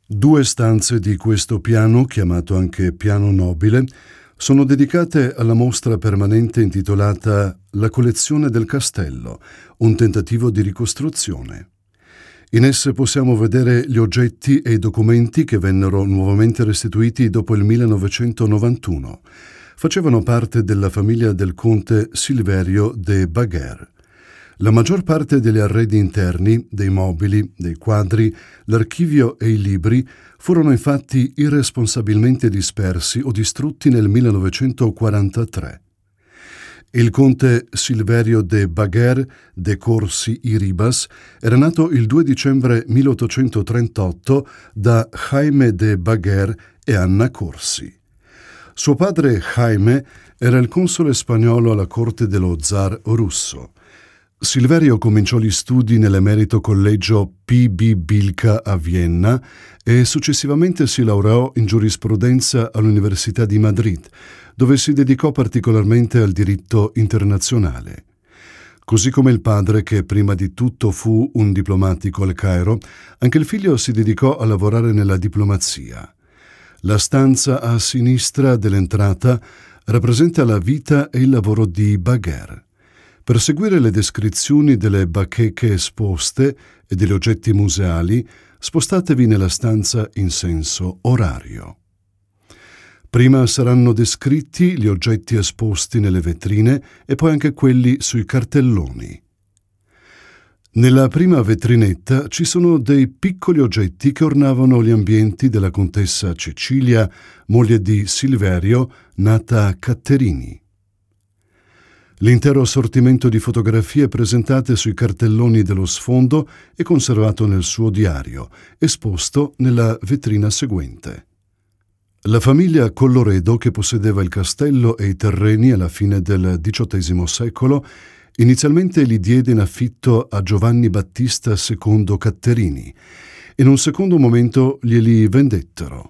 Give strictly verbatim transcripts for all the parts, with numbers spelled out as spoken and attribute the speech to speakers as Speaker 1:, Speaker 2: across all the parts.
Speaker 1: Due stanze di questo piano, chiamato anche piano nobile, sono dedicate alla mostra permanente intitolata La collezione del castello, un tentativo di ricostruzione. In esse possiamo vedere gli oggetti e i documenti che vennero nuovamente restituiti dopo il millenovecentonovantuno. Facevano parte della famiglia del conte Silverio de Baguer. La maggior parte degli arredi interni, dei mobili, dei quadri, l'archivio e i libri furono infatti irresponsabilmente dispersi o distrutti nel millenovecentoquarantatré. Il conte Silverio de Baguer de Corsi y Ribas era nato il due dicembre milleottocentotrentotto da Jaime de Baguer e Anna Corsi. Suo padre Jaime era il console spagnolo alla corte dello zar russo. Silverio cominciò gli studi nell'emerito collegio P B Bilka a Vienna e successivamente si laureò in giurisprudenza all'Università di Madrid, dove si dedicò particolarmente al diritto internazionale. Così come il padre, che prima di tutto fu un diplomatico al Cairo, anche il figlio si dedicò a lavorare nella diplomazia. La stanza a sinistra dell'entrata rappresenta la vita e il lavoro di Baguer. Per seguire le descrizioni delle bacheche esposte e degli oggetti museali, spostatevi nella stanza in senso orario. Prima saranno descritti gli oggetti esposti nelle vetrine e poi anche quelli sui cartelloni. Nella prima vetrinetta ci sono dei piccoli oggetti che ornavano gli ambienti della contessa Cecilia, moglie di Silverio, nata Catterini. L'intero assortimento di fotografie presentate sui cartelloni dello sfondo è conservato nel suo diario, esposto nella vetrina seguente. La famiglia Colloredo, che possedeva il castello e i terreni alla fine del diciottesimo secolo, inizialmente li diede in affitto a Giovanni Battista secondo Catterini. In un secondo momento glieli vendettero.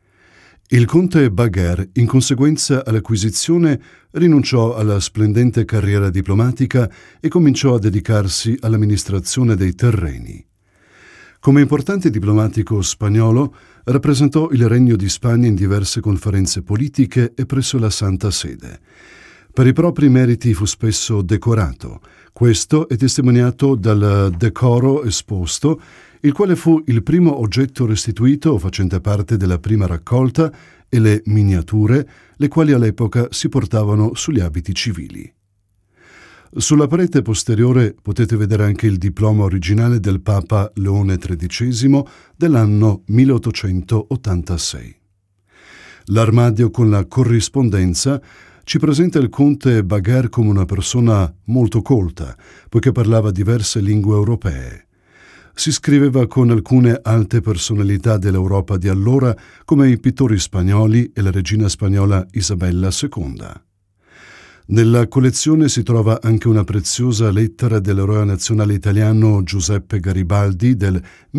Speaker 1: Il conte Baguer, in conseguenza all'acquisizione, rinunciò alla splendente carriera diplomatica e cominciò a dedicarsi all'amministrazione dei terreni. Come importante diplomatico spagnolo, rappresentò il Regno di Spagna in diverse conferenze politiche e presso la Santa Sede. Per i propri meriti fu spesso decorato. Questo è testimoniato dal decoro esposto, il quale fu il primo oggetto restituito facente parte della prima raccolta, e le miniature, le quali all'epoca si portavano sugli abiti civili. Sulla parete posteriore potete vedere anche il diploma originale del Papa Leone tredicesimo dell'anno milleottocentottantasei. L'armadio con la corrispondenza ci presenta il conte Baguer come una persona molto colta, poiché parlava diverse lingue europee. Si scriveva con alcune alte personalità dell'Europa di allora, come i pittori spagnoli e la regina spagnola Isabella seconda. Nella collezione si trova anche una preziosa lettera dell'eroe nazionale italiano Giuseppe Garibaldi del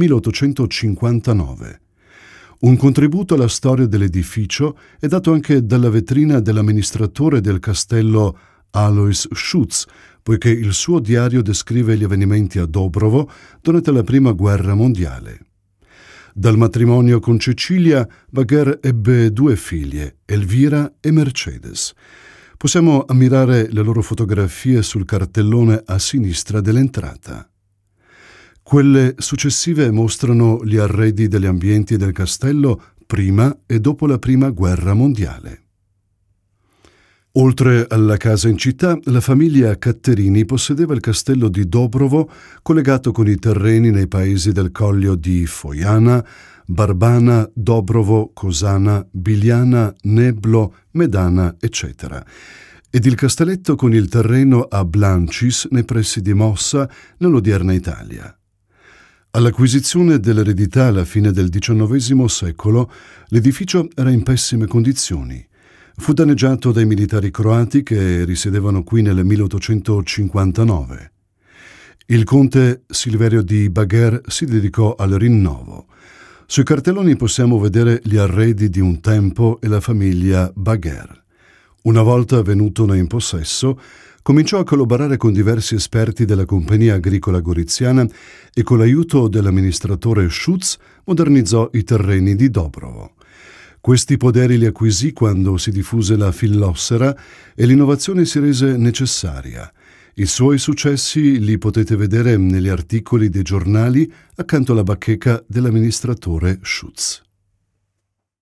Speaker 1: milleottocentocinquantanove. Un contributo alla storia dell'edificio è dato anche dalla vetrina dell'amministratore del castello Alois Schutz, poiché il suo diario descrive gli avvenimenti a Dobrovo durante la Prima Guerra Mondiale. Dal matrimonio con Cecilia, Baguer ebbe due figlie, Elvira e Mercedes. Possiamo ammirare le loro fotografie sul cartellone a sinistra dell'entrata. Quelle successive mostrano gli arredi degli ambienti del castello prima e dopo la Prima Guerra Mondiale. Oltre alla casa in città, la famiglia Catterini possedeva il castello di Dobrovo, collegato con i terreni nei paesi del Coglio di Foiana, Barbana, Dobrovo, Cosana, Biliana, Neblo, Medana, eccetera, ed il castelletto con il terreno a Blancis, nei pressi di Mossa, nell'odierna Italia. All'acquisizione dell'eredità alla fine del diciannovesimo secolo, l'edificio era in pessime condizioni. Fu danneggiato dai militari croati che risiedevano qui nel milleottocentocinquantanove. Il conte Silverio di Baguer si dedicò al rinnovo. Sui cartelloni possiamo vedere gli arredi di un tempo e la famiglia Baguer. Una volta venutone in possesso, Cominciò a collaborare con diversi esperti della Compagnia Agricola Goriziana e con l'aiuto dell'amministratore Schutz modernizzò i terreni di Dobrovo. Questi poderi li acquisì quando si diffuse la fillossera e l'innovazione si rese necessaria. I suoi successi li potete vedere negli articoli dei giornali accanto alla bacheca dell'amministratore Schutz.